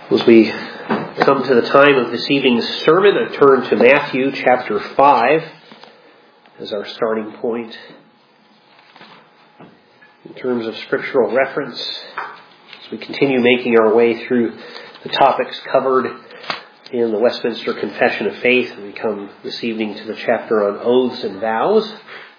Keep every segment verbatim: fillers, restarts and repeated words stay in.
As we come to the time of this evening's sermon, I turn to Matthew chapter five as our starting point. In terms of scriptural reference, as we continue making our way through the topics covered in the Westminster Confession of Faith, we come this evening to the chapter on oaths and vows.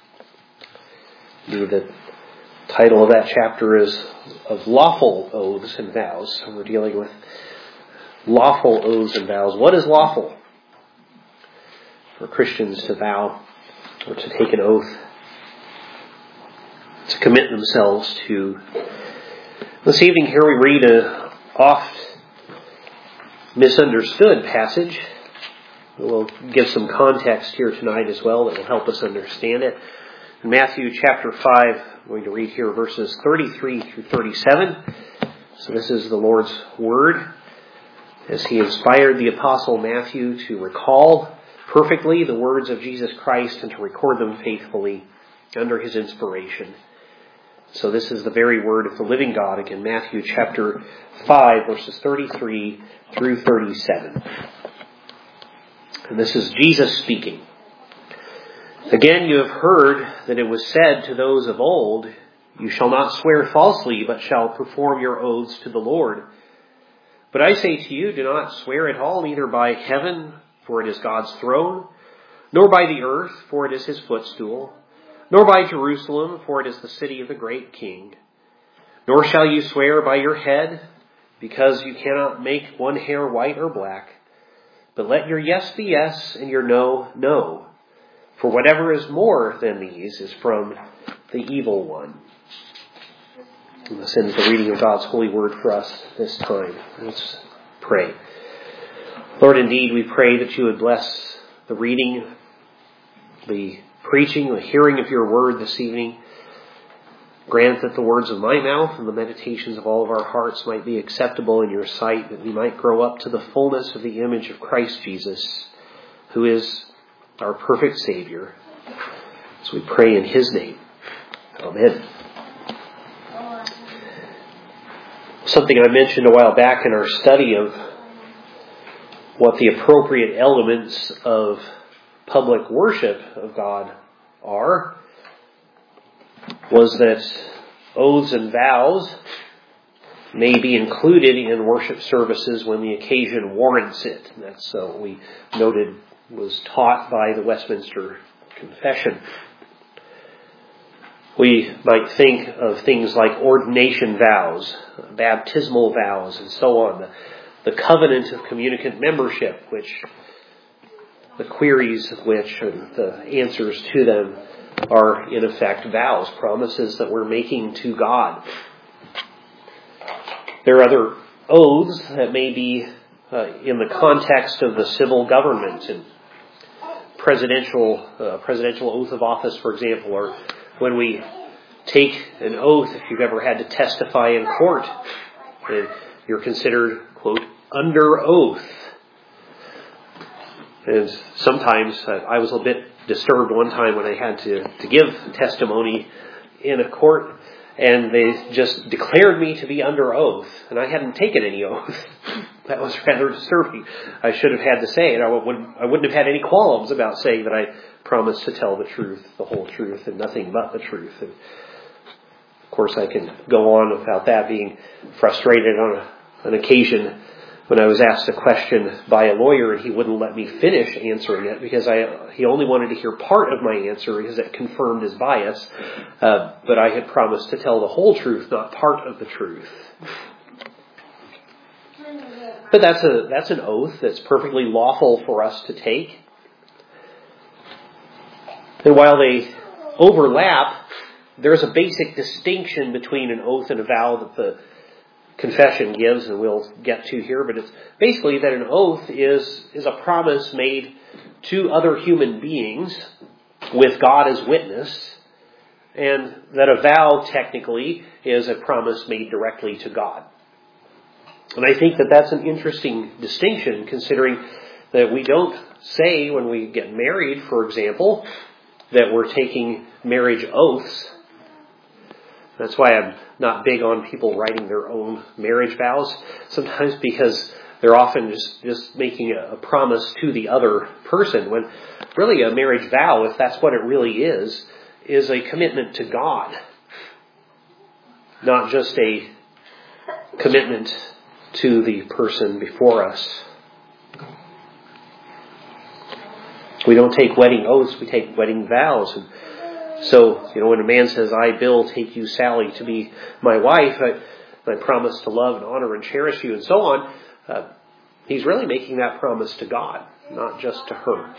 The title of that chapter is of lawful oaths and vows. So we're dealing with lawful oaths and vows. What is lawful for Christians to vow or to take an oath, to commit themselves to? This evening here we read a oft misunderstood passage. We'll give some context here tonight as well that will help us understand it. In Matthew chapter five, I'm going to read here verses thirty-three through thirty-seven. So this is the Lord's Word, as He inspired the Apostle Matthew to recall perfectly the words of Jesus Christ and to record them faithfully under His inspiration. So this is the very word of the living God. Again, Matthew chapter five, verses thirty-three through thirty-seven. And this is Jesus speaking. Again, you have heard that it was said to those of old, "You shall not swear falsely, but shall perform your oaths to the Lord." But I say to you, do not swear at all, neither by heaven, for it is God's throne, nor by the earth, for it is His footstool, nor by Jerusalem, for it is the city of the great King. Nor shall you swear by your head, because you cannot make one hair white or black. But let your yes be yes, and your no, no. For whatever is more than these is from the evil one. And this ends the reading of God's holy word for us this time. Let's pray. Lord, indeed, we pray that you would bless the reading, the preaching, the hearing of your word this evening. Grant that the words of my mouth and the meditations of all of our hearts might be acceptable in your sight, that we might grow up to the fullness of the image of Christ Jesus, who is our perfect Savior. So we pray in His name. Amen. Something I mentioned a while back in our study of what the appropriate elements of public worship of God are was that oaths and vows may be included in worship services when the occasion warrants it. And that's uh, what we noted was taught by the Westminster Confession. We might think of things like ordination vows, baptismal vows, and so on. The, the covenant of communicant membership, which the queries of which and the answers to them are in effect vows, promises that we're making to God. There are other oaths that may be uh, in the context of the civil government and presidential uh, presidential oath of office, for example, or when we take an oath, if you've ever had to testify in court, and you're considered, quote, under oath. And sometimes uh, I was a bit disturbed one time when I had to, to give testimony in a court, and they just declared me to be under oath, and I hadn't taken any oath. That was rather disturbing. I should have had to say it. I wouldn't, I wouldn't have had any qualms about saying that I promised to tell the truth, the whole truth, and nothing but the truth. And of course, I can go on about that, being frustrated on a, an occasion when I was asked a question by a lawyer and he wouldn't let me finish answering it because I he only wanted to hear part of my answer because it confirmed his bias. Uh, but I had promised to tell the whole truth, not part of the truth. But that's a that's an oath that's perfectly lawful for us to take. And while they overlap, there's a basic distinction between an oath and a vow that the Confession gives, and we'll get to here, but it's basically that an oath is, is a promise made to other human beings with God as witness, and that a vow technically is a promise made directly to God. And I think that that's an interesting distinction, considering that we don't say when we get married, for example, that we're taking marriage oaths. That's why I'm not big on people writing their own marriage vows sometimes, because they're often just, just making a, a promise to the other person, when really a marriage vow, if that's what it really is, is a commitment to God, not just a commitment to the person before us. We don't take wedding oaths, we take wedding vows. And so, you know, when a man says, I, Bill, take you, Sally, to be my wife, I, I promise to love and honor and cherish you, and so on, uh, he's really making that promise to God, not just to her.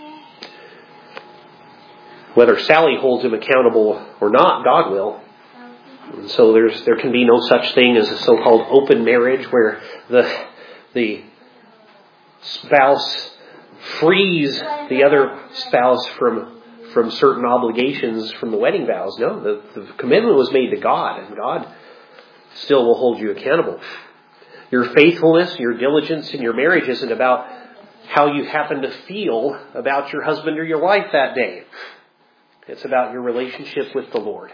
Whether Sally holds him accountable or not, God will. And so there's there can be no such thing as a so-called open marriage where the the spouse frees the other spouse from from certain obligations from the wedding vows. No, the, the commitment was made to God, and God still will hold you accountable. Your faithfulness, your diligence in your marriage isn't about how you happen to feel about your husband or your wife that day. It's about your relationship with the Lord.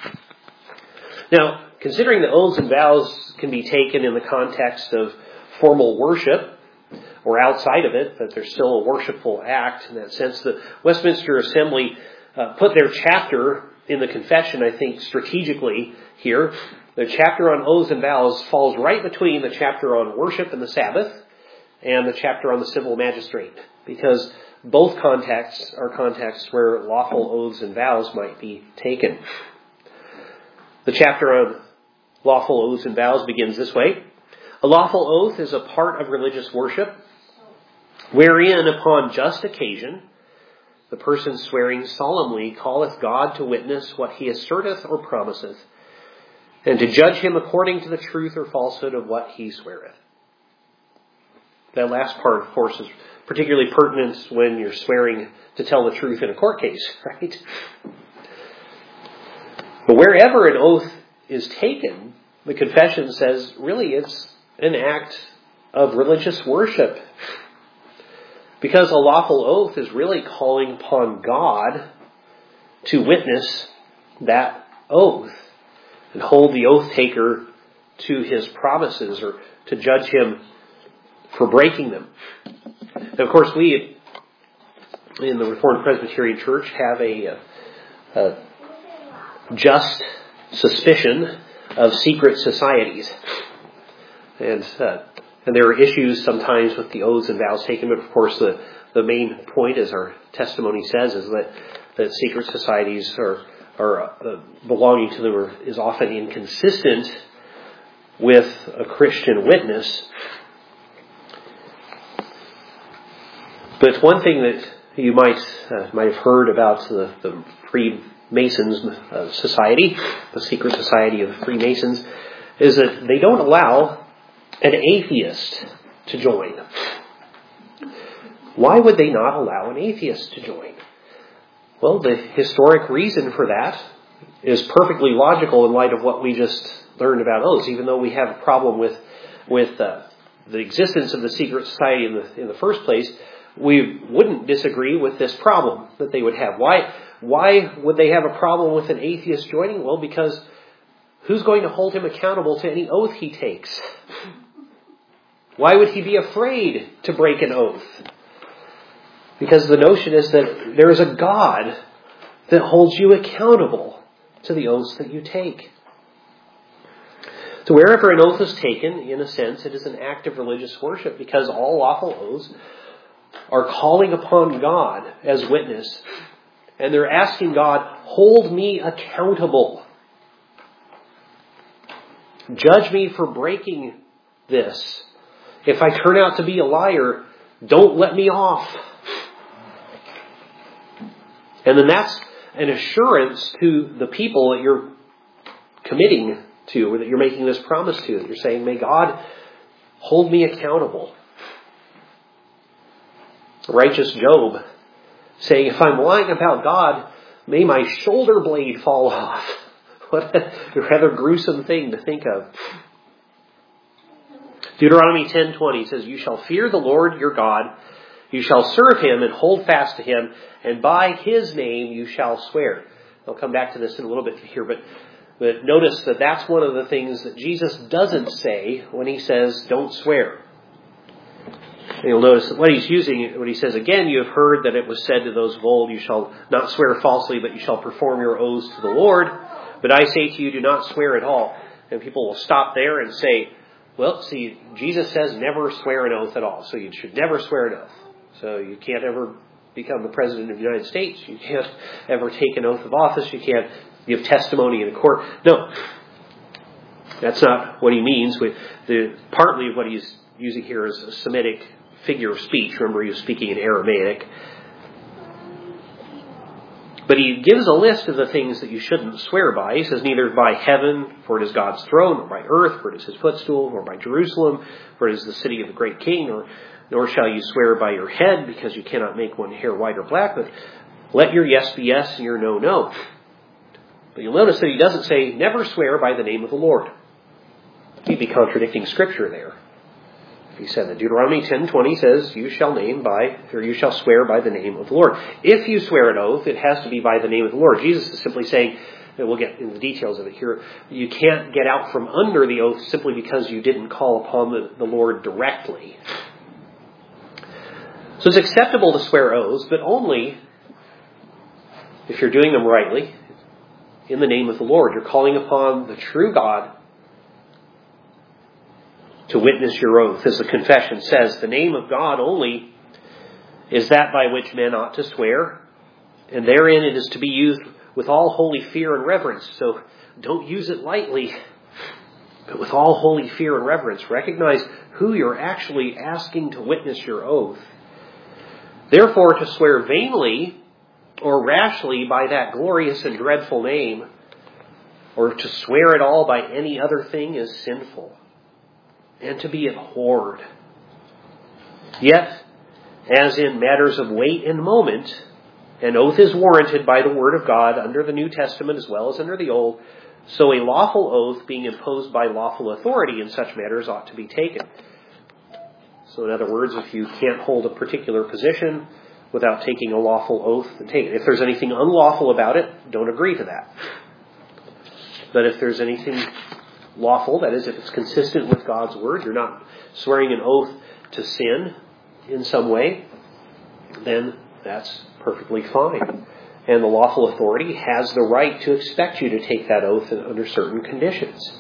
Now, considering that oaths and vows can be taken in the context of formal worship, or outside of it, that there's still a worshipful act in that sense, the Westminster Assembly uh, put their chapter in the confession, I think, strategically here. The chapter on oaths and vows falls right between the chapter on worship and the Sabbath and the chapter on the civil magistrate, because both contexts are contexts where lawful oaths and vows might be taken. The chapter on lawful oaths and vows begins this way. A lawful oath is a part of religious worship, wherein upon just occasion the person swearing solemnly calleth God to witness what he asserteth or promiseth, and to judge him according to the truth or falsehood of what he sweareth. That last part, of course, is particularly pertinent when you're swearing to tell the truth in a court case, right? But wherever an oath is taken, the confession says really it's an act of religious worship. Because a lawful oath is really calling upon God to witness that oath and hold the oath taker to his promises, or to judge him for breaking them. And of course, we in the Reformed Presbyterian Church have a, a just suspicion of secret societies. And uh, and there are issues sometimes with the oaths and vows taken, but of course the, the main point, as our testimony says, is that, that secret societies are, are uh, belonging to them are, is often inconsistent with a Christian witness. But one thing that you might uh, might have heard about the, the Freemasons uh, society, the secret society of Freemasons, is that they don't allow an atheist to join. Why would they not allow an atheist to join? Well, the historic reason for that is perfectly logical in light of what we just learned about oaths. Even though we have a problem with with uh, the existence of the secret society in the in the first place, we wouldn't disagree with this problem that they would have. Why? Why would they have a problem with an atheist joining? Well, because who's going to hold him accountable to any oath he takes? Why would he be afraid to break an oath? Because the notion is that there is a God that holds you accountable to the oaths that you take. So wherever an oath is taken, in a sense, it is an act of religious worship, because all lawful oaths are calling upon God as witness. And they're asking God, hold me accountable. Judge me for breaking this. If I turn out to be a liar, don't let me off. And then that's an assurance to the people that you're committing to, or that you're making this promise to. That you're saying, may God hold me accountable. Righteous Job saying, if I'm lying about God, may my shoulder blade fall off. What a rather gruesome thing to think of. Deuteronomy ten twenty says, you shall fear the Lord your God, you shall serve him and hold fast to him, and by his name you shall swear. I'll come back to this in a little bit here, but But notice that that's one of the things that Jesus doesn't say when he says, don't swear. And you'll notice that what he's using, when he says, again, you have heard that it was said to those of old, you shall not swear falsely, but you shall perform your oaths to the Lord. But I say to you, do not swear at all. And people will stop there and say, well, see, Jesus says never swear an oath at all. So you should never swear an oath. So you can't ever become the President of the United States. You can't ever take an oath of office. You can't give testimony in a court. No, that's not what he means. With the, partly what he's using here is a Semitic figure of speech. Remember, he was speaking in Aramaic. But he gives a list of the things that you shouldn't swear by. He says, neither by heaven, for it is God's throne, nor by earth, for it is his footstool, nor by Jerusalem, for it is the city of the great king, nor, nor shall you swear by your head, because you cannot make one hair white or black, but let your yes be yes and your no, no. But you'll notice that he doesn't say, never swear by the name of the Lord. He'd be contradicting Scripture there. He said that Deuteronomy ten twenty says, you shall name by, or you shall swear by the name of the Lord. If you swear an oath, it has to be by the name of the Lord. Jesus is simply saying, and we'll get into the details of it here, you can't get out from under the oath simply because you didn't call upon the, the Lord directly. So it's acceptable to swear oaths, but only if you're doing them rightly, in the name of the Lord. You're calling upon the true God to witness your oath. As the confession says, the name of God only is that by which men ought to swear, and therein it is to be used with all holy fear and reverence. So don't use it lightly, but with all holy fear and reverence. Recognize who you're actually asking to witness your oath. Therefore, to swear vainly or rashly by that glorious and dreadful name, or to swear at all by any other thing, is sinful and to be abhorred. Yet, as in matters of weight and moment, an oath is warranted by the Word of God under the New Testament as well as under the Old, so a lawful oath being imposed by lawful authority in such matters ought to be taken. So in other words, if you can't hold a particular position without taking a lawful oath, then take it. If there's anything unlawful about it, don't agree to that. But if there's anything lawful, that is, if it's consistent with God's Word, you're not swearing an oath to sin in some way, then that's perfectly fine. And the lawful authority has the right to expect you to take that oath under certain conditions.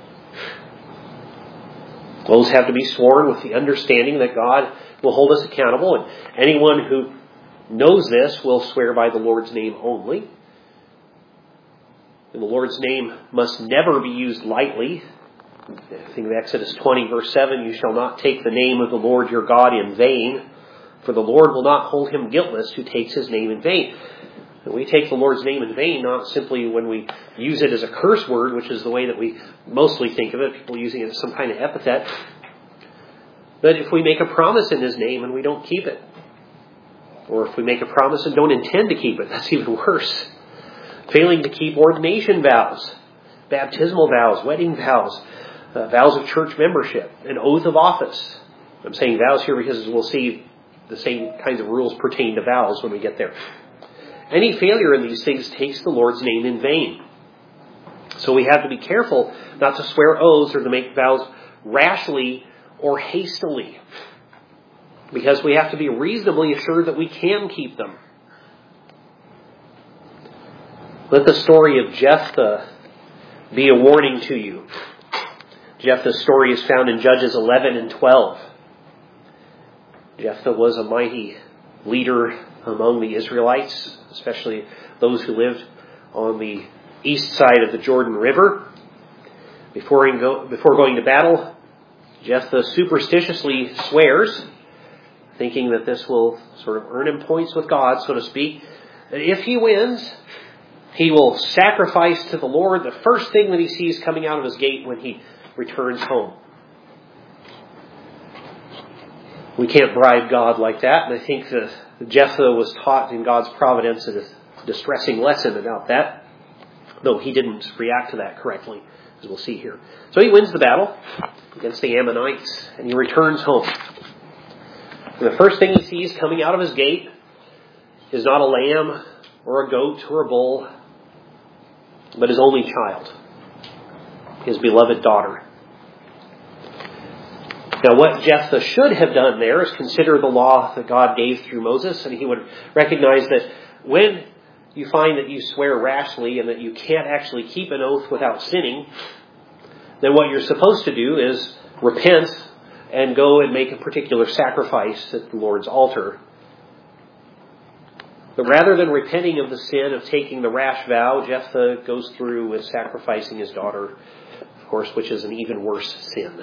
Oaths have to be sworn with the understanding that God will hold us accountable, and anyone who knows this will swear by the Lord's name only. And the Lord's name must never be used lightly. I think of Exodus twenty, verse seven, you shall not take the name of the Lord your God in vain, for the Lord will not hold him guiltless who takes his name in vain. And we take the Lord's name in vain, not simply when we use it as a curse word, which is the way that we mostly think of it, people using it as some kind of epithet. But if we make a promise in his name and we don't keep it, or if we make a promise and don't intend to keep it, that's even worse. Failing to keep ordination vows, baptismal vows, wedding vows, uh, vows of church membership, an oath of office. I'm saying vows here because we'll see the same kinds of rules pertain to vows when we get there. Any failure in these things takes the Lord's name in vain. So we have to be careful not to swear oaths or to make vows rashly or hastily, because we have to be reasonably assured that we can keep them. Let the story of Jephthah be a warning to you. Jephthah's story is found in Judges eleven and twelve. Jephthah was a mighty leader among the Israelites, especially those who lived on the east side of the Jordan River. Before, he go, before going to battle, Jephthah superstitiously swears, thinking that this will sort of earn him points with God, so to speak, that if he wins, he will sacrifice to the Lord the first thing that he sees coming out of his gate when he returns home. We can't bribe God like that, and I think that Jephthah was taught in God's providence a distressing lesson about that, though he didn't react to that correctly, as we'll see here. So he wins the battle against the Ammonites, and he returns home. And the first thing he sees coming out of his gate is not a lamb or a goat or a bull, but his only child, his beloved daughter. Now, what Jephthah should have done there is consider the law that God gave through Moses, and he would recognize that when you find that you swear rashly and that you can't actually keep an oath without sinning, then what you're supposed to do is repent and go and make a particular sacrifice at the Lord's altar. But rather than repenting of the sin of taking the rash vow, Jephthah goes through with sacrificing his daughter, of course, which is an even worse sin.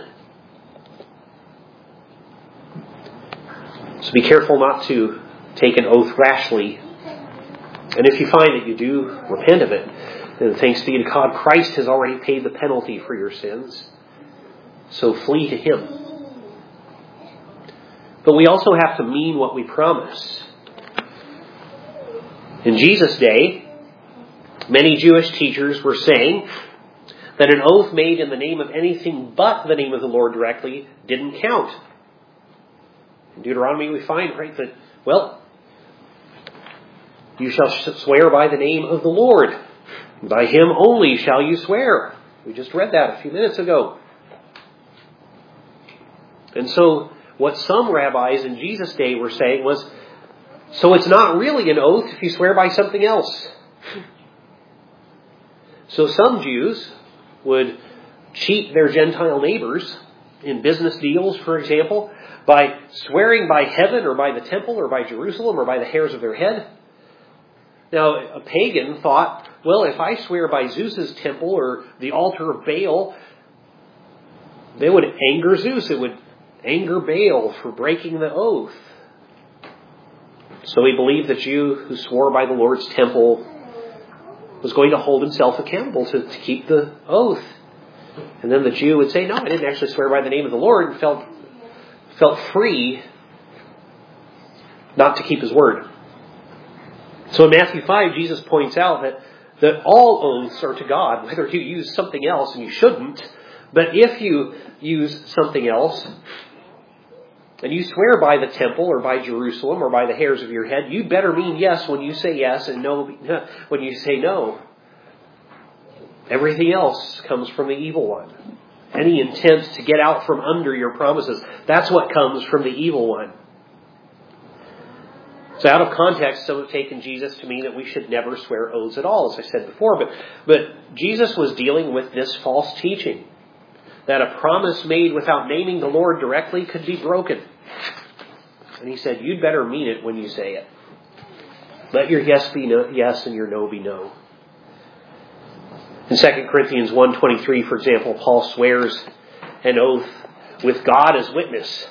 So be careful not to take an oath rashly. And if you find that you do, repent of it. And thanks be to God, Christ has already paid the penalty for your sins. So flee to Him. But we also have to mean what we promise. In Jesus' day, many Jewish teachers were saying that an oath made in the name of anything but the name of the Lord directly didn't count. In Deuteronomy we find, right, that, well, you shall swear by the name of the Lord. By Him only shall you swear. We just read that a few minutes ago. And so what some rabbis in Jesus' day were saying was, so it's not really an oath if you swear by something else. So some Jews would cheat their Gentile neighbors in business deals, for example, by swearing by heaven or by the temple or by Jerusalem or by the hairs of their head. Now, a pagan thought, well, if I swear by Zeus's temple or the altar of Baal, they would anger Zeus. It would anger Baal for breaking the oath. So he believed the Jew who swore by the Lord's temple was going to hold himself accountable to, to keep the oath. And then the Jew would say, no, I didn't actually swear by the name of the Lord, and felt, felt free not to keep his word. So in Matthew five, Jesus points out that, that all oaths are to God, whether you use something else, and you shouldn't. But if you use something else, and you swear by the temple or by Jerusalem or by the hairs of your head, you better mean yes when you say yes and no when you say no. Everything else comes from the evil one. Any intent to get out from under your promises, that's what comes from the evil one. So out of context, some have taken Jesus to mean that we should never swear oaths at all, as I said before. But, but Jesus was dealing with this false teaching, that a promise made without naming the Lord directly could be broken. And he said, you'd better mean it when you say it. Let your yes be no, yes and your no be no. In Second Corinthians one twenty-three, for example, Paul swears an oath with God as witness.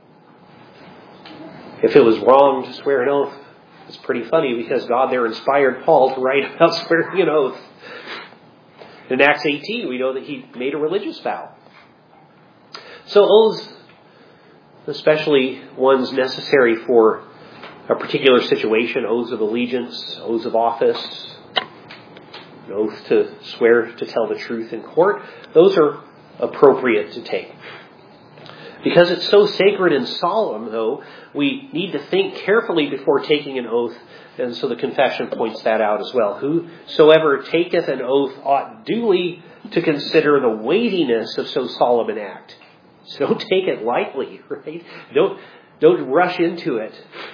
If it was wrong to swear an oath, it's pretty funny because God there inspired Paul to write about swearing an oath. In Acts eighteen, we know that he made a religious vow. So oaths, especially ones necessary for a particular situation, oaths of allegiance, oaths of office, an oath to swear to tell the truth in court, those are appropriate to take. Because it's so sacred and solemn, though, we need to think carefully before taking an oath, and so the confession points that out as well. Whosoever taketh an oath ought duly to consider the weightiness of so solemn an act. So don't take it lightly, right? Don't, don't rush into it.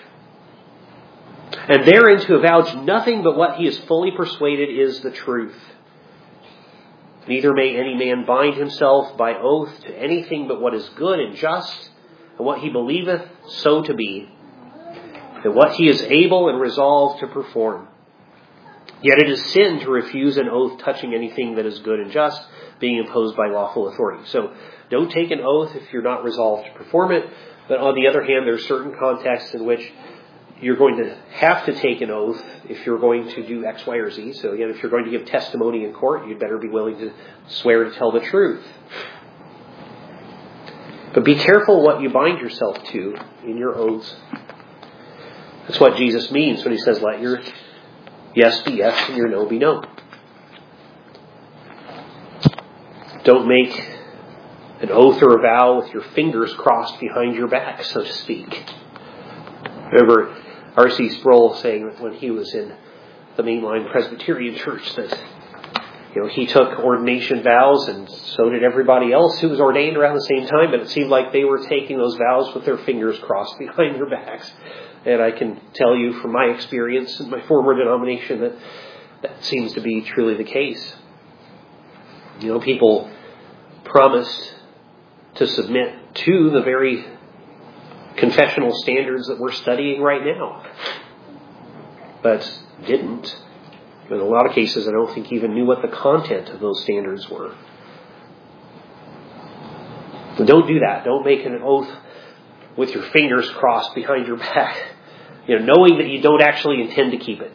And therein to avouch nothing but what he is fully persuaded is the truth. Neither may any man bind himself by oath to anything but what is good and just, and what he believeth so to be, and what he is able and resolved to perform. Yet it is sin to refuse an oath touching anything that is good and just, being imposed by lawful authority. So don't take an oath if you're not resolved to perform it. But on the other hand, there are certain contexts in which you're going to have to take an oath if you're going to do X, Y, or Z. So again, if you're going to give testimony in court, you'd better be willing to swear to tell the truth. But be careful what you bind yourself to in your oaths. That's what Jesus means when he says, let your yes be yes and your no be no. Don't make an oath or a vow with your fingers crossed behind your back, so to speak. Remember R C Sproul saying that when he was in the mainline Presbyterian church that You know, he took ordination vows, and so did everybody else who was ordained around the same time, but it seemed like they were taking those vows with their fingers crossed behind their backs. And I can tell you from my experience in my former denomination that that seems to be truly the case. You know, people promised to submit to the very confessional standards that we're studying right now, but didn't. In a lot of cases, I don't think even knew what the content of those standards were. But don't do that. Don't make an oath with your fingers crossed behind your back, you know, knowing that you don't actually intend to keep it.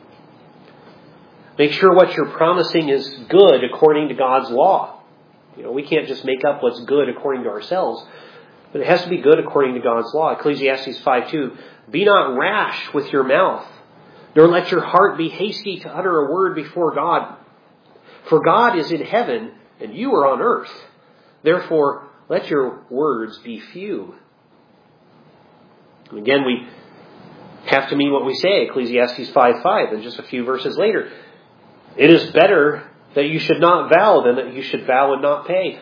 Make sure what you're promising is good according to God's law. You know, we can't just make up what's good according to ourselves, but it has to be good according to God's law. Ecclesiastes five two, be not rash with your mouth, nor let your heart be hasty to utter a word before God. For God is in heaven, and you are on earth. Therefore, let your words be few. And again, we have to mean what we say, Ecclesiastes five five, and just a few verses later. It is better that you should not vow than that you should vow and not pay.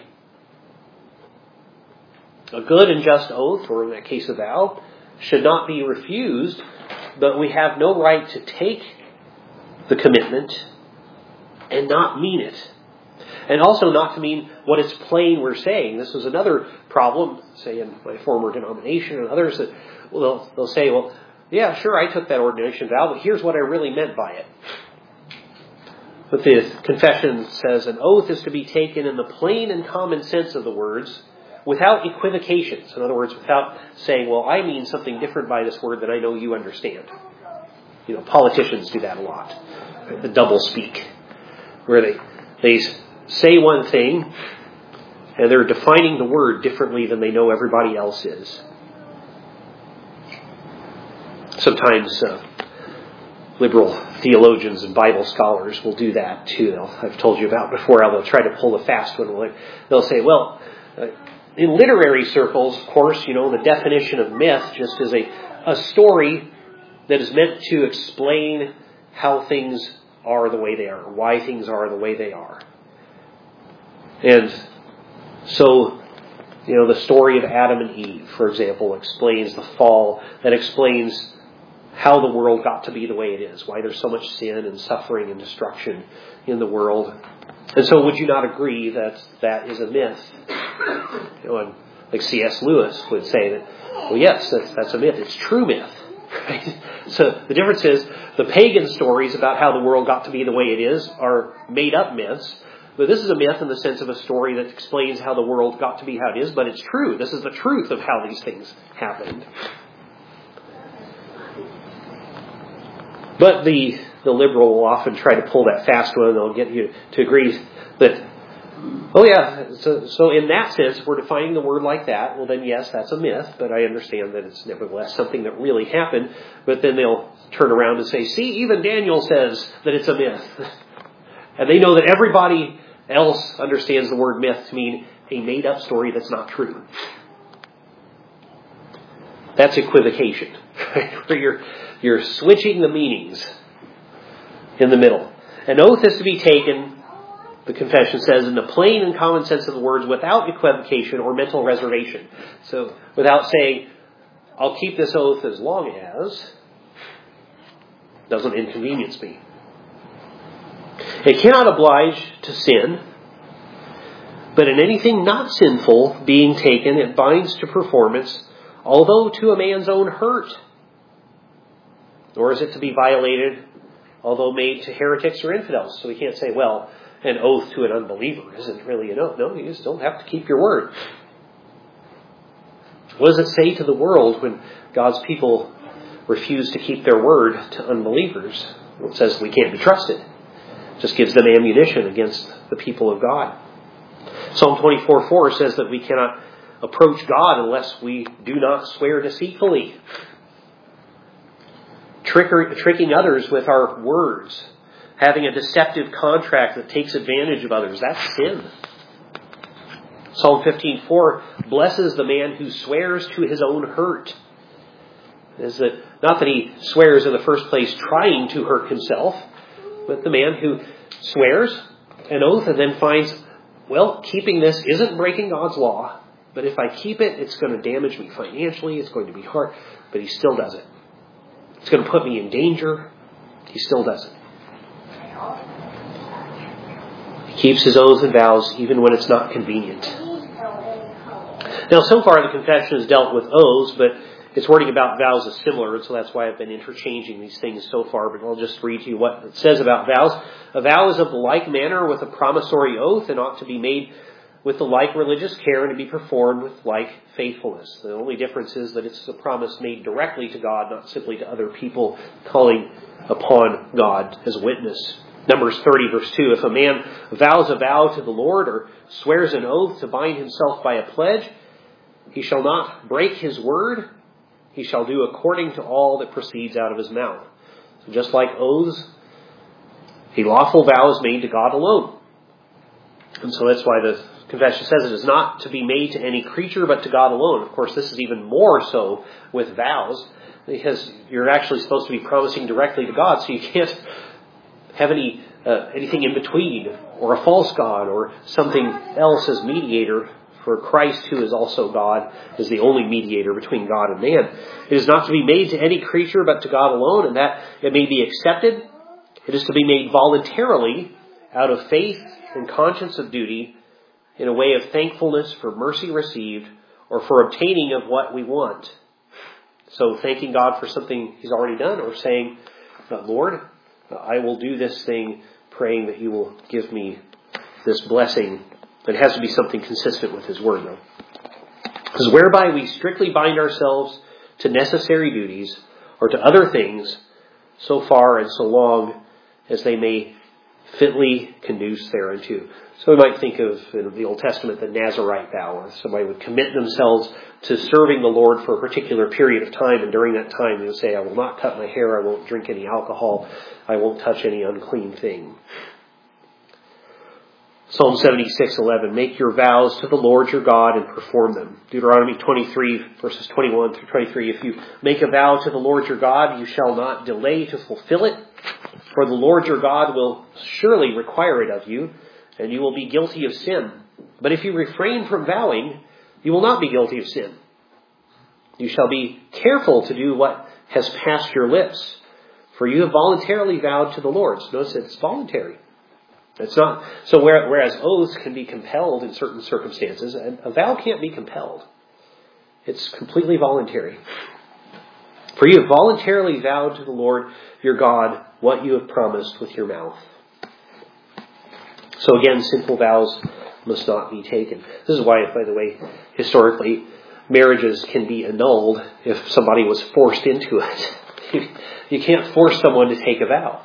A good and just oath, or in that case a vow, should not be refused, but we have no right to take the commitment and not mean it. And also not to mean what it's plain we're saying. This was another problem, say in my former denomination and others, that well, they'll, they'll say, well, yeah, sure, I took that ordination vow, but here's what I really meant by it. But the confession says an oath is to be taken in the plain and common sense of the words, without equivocations. In other words, without saying, well, I mean something different by this word than I know you understand. You know, politicians do that a lot. The double speak. Where they, they say one thing, and they're defining the word differently than they know everybody else is. Sometimes uh, liberal theologians and Bible scholars will do that too. They'll, I've told you about before how they'll try to pull the fast one. They'll say, well, uh, in literary circles, of course, you know, the definition of myth just is a, a story that is meant to explain how things are the way they are, why things are the way they are. And so, you know, the story of Adam and Eve, for example, explains the fall, that explains how the world got to be the way it is, why there's so much sin and suffering and destruction in the world. And so would you not agree that that is a myth? You know, and like C S Lewis would say that, well, yes, that's, that's a myth. It's true myth. Right? So the difference is the pagan stories about how the world got to be the way it is are made up myths. But this is a myth in the sense of a story that explains how the world got to be how it is, but it's true. This is the truth of how these things happened. But the the liberal will often try to pull that fast one, and they'll get you to agree that, oh yeah, so, so in that sense, we're defining the word like that. Well then, yes, that's a myth, but I understand that it's nevertheless something that really happened. But then they'll turn around and say, see, even Daniel says that it's a myth. And they know that everybody else understands the word myth to mean a made-up story that's not true. That's equivocation, right? Where you're, you're switching the meanings in the middle. An oath is to be taken, the confession says, in the plain and common sense of the words, without equivocation or mental reservation. So without saying, I'll keep this oath as long as doesn't inconvenience me. It cannot oblige to sin, but in anything not sinful being taken, it binds to performance, although to a man's own hurt. Nor is it to be violated, although made to heretics or infidels. So we can't say, well, an oath to an unbeliever isn't really an oath. No, you just don't have to keep your word. What does it say to the world when God's people refuse to keep their word to unbelievers? Well, it says we can't be trusted. It just gives them ammunition against the people of God. Psalm twenty-four four says that we cannot approach God unless we do not swear deceitfully. Tricker, tricking others with our words, having a deceptive contract that takes advantage of others, that's sin. Psalm fifteen four blesses the man who swears to his own hurt. Is that not that he swears in the first place trying to hurt himself, but the man who swears an oath and then finds, well, keeping this isn't breaking God's law, but if I keep it, it's going to damage me financially, it's going to be hard, but he still does it. It's going to put me in danger, he still does it. He keeps his oaths and vows even when it's not convenient. Now, so far the confession has dealt with oaths, but its wording about vows is similar, and so that's why I've been interchanging these things so far, but I'll just read to you what it says about vows. A vow is of the like manner with a promissory oath and ought to be made with the like religious care and to be performed with like faithfulness. The only difference is that it's a promise made directly to God, not simply to other people, calling upon God as witness. Numbers thirty, verse two, if a man vows a vow to the Lord or swears an oath to bind himself by a pledge, he shall not break his word. He shall do according to all that proceeds out of his mouth. So just like oaths, a lawful vow is made to God alone. And so that's why the confession says it is not to be made to any creature but to God alone. Of course, this is even more so with vows, because you're actually supposed to be promising directly to God, so you can't have any uh, anything in between, or a false god, or something else as mediator. For Christ, who is also God, is the only mediator between God and man. It is not to be made to any creature but to God alone, and that it may be accepted. It is to be made voluntarily out of faith and conscience of duty, in a way of thankfulness for mercy received or for obtaining of what we want. So thanking God for something he's already done, or saying, Lord, I will do this thing, praying that you will give me this blessing. It has to be something consistent with his word, though. Because whereby we strictly bind ourselves to necessary duties or to other things, so far and so long as they may fitly conduce thereunto. So we might think of, in the Old Testament, the Nazirite vow, where somebody would commit themselves to serving the Lord for a particular period of time, and during that time they would say, I will not cut my hair, I won't drink any alcohol, I won't touch any unclean thing. Psalm seventy-six eleven, make your vows to the Lord your God and perform them. Deuteronomy twenty-three, verses twenty-one through twenty-three, if you make a vow to the Lord your God, you shall not delay to fulfill it, for the Lord your God will surely require it of you, and you will be guilty of sin. But if you refrain from vowing, you will not be guilty of sin. You shall be careful to do what has passed your lips, for you have voluntarily vowed to the Lord. So notice it's voluntary. It's not so. Whereas oaths can be compelled in certain circumstances, a vow can't be compelled. It's completely voluntary. For you have voluntarily vowed to the Lord your God what you have promised with your mouth. So again, sinful vows must not be taken. This is why, by the way, historically, marriages can be annulled if somebody was forced into it. You can't force someone to take a vow.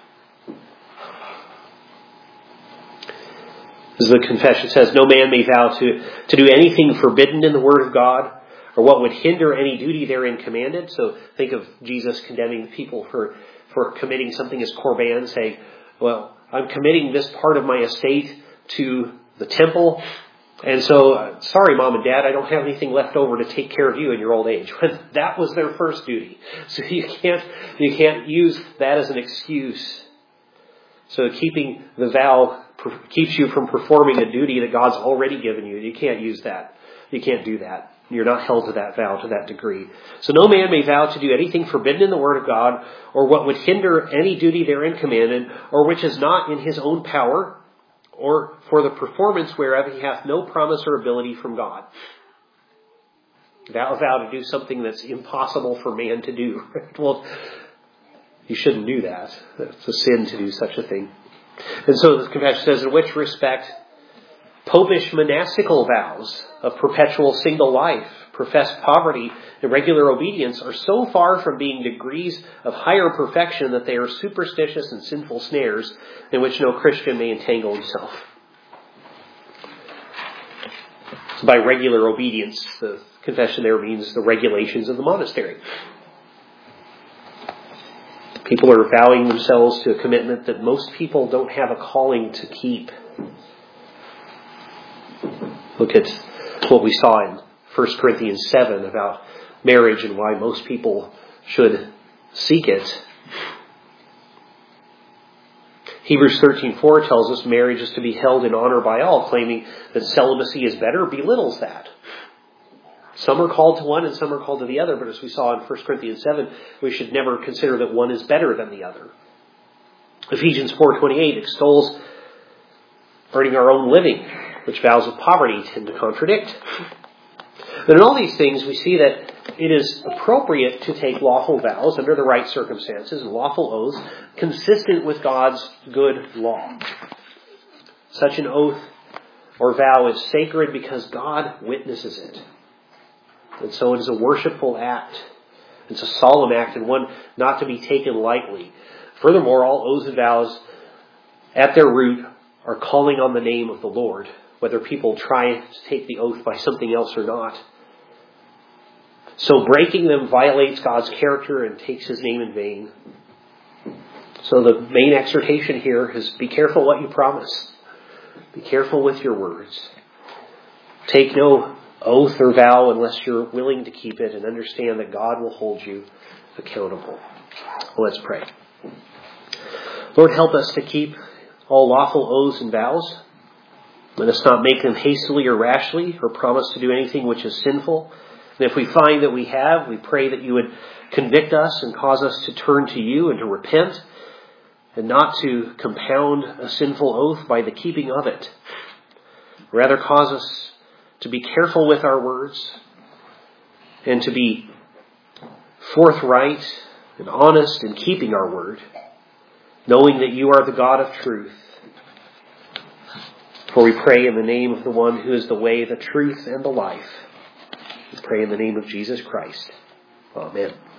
As the confession says, no man may vow to, to do anything forbidden in the word of God, or what would hinder any duty therein commanded. So think of Jesus condemning people for, for committing something as korban, saying, well, I'm committing this part of my estate to the temple, and so, uh, sorry, Mom and Dad, I don't have anything left over to take care of you in your old age. That was their first duty. So you can't, you can't use that as an excuse. So keeping the vow keeps you from performing a duty that God's already given you. You can't use that. You can't do that. You're not held to that vow to that degree. So no man may vow to do anything forbidden in the word of God, or what would hinder any duty therein commanded, or which is not in his own power, or for the performance whereof he hath no promise or ability from God. Vow, vow to do something that's impossible for man to do. Well, you shouldn't do that. It's a sin to do such a thing. And so the confession says, in which respect, popish monastical vows of perpetual single life, professed poverty, and regular obedience are so far from being degrees of higher perfection that they are superstitious and sinful snares in which no Christian may entangle himself. So by regular obedience, the confession there means the regulations of the monastery. People are vowing themselves to a commitment that most people don't have a calling to keep. Look at what we saw in First Corinthians seven about marriage and why most people should seek it. Hebrews thirteen four tells us marriage is to be held in honor by all. Claiming that celibacy is better belittles that. Some are called to one and some are called to the other, but as we saw in First Corinthians seven, we should never consider that one is better than the other. Ephesians four twenty-eight extols earning our own living, which vows of poverty tend to contradict. But in all these things, we see that it is appropriate to take lawful vows under the right circumstances and lawful oaths consistent with God's good law. Such an oath or vow is sacred because God witnesses it. And so it is a worshipful act. It's a solemn act and one not to be taken lightly. Furthermore, all oaths and vows at their root are calling on the name of the Lord, whether people try to take the oath by something else or not. So breaking them violates God's character and takes his name in vain. So the main exhortation here is be careful what you promise. Be careful with your words. Take no oath or vow unless you're willing to keep it, and understand that God will hold you accountable. Let's pray. Lord, help us to keep all lawful oaths and vows. Let us not make them hastily or rashly, or promise to do anything which is sinful. And if we find that we have, we pray that you would convict us and cause us to turn to you and to repent, and not to compound a sinful oath by the keeping of it. Rather, cause us to be careful with our words and to be forthright and honest in keeping our word, knowing that you are the God of truth. For we pray in the name of the one who is the way, the truth, and the life. We pray in the name of Jesus Christ. Amen.